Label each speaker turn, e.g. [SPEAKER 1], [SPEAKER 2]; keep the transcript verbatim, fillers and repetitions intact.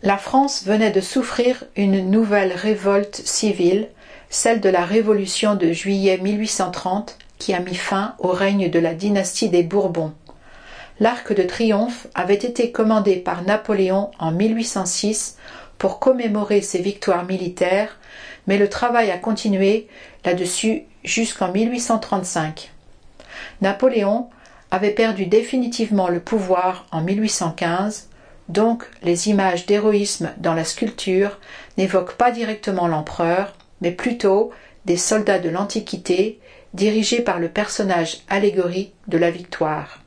[SPEAKER 1] La France venait de souffrir une nouvelle révolte civile, celle de la Révolution de juillet mille huit cent trente, qui a mis fin au règne de la dynastie des Bourbons. L'Arc de Triomphe avait été commandé par Napoléon en mille huit cent six pour commémorer ses victoires militaires, mais le travail a continué là-dessus jusqu'en mille huit cent trente-cinq. Napoléon avait perdu définitivement le pouvoir en mille huit cent quinze, donc les images d'héroïsme dans la sculpture n'évoquent pas directement l'empereur, mais plutôt des soldats de l'Antiquité dirigés par le personnage allégorique de la victoire.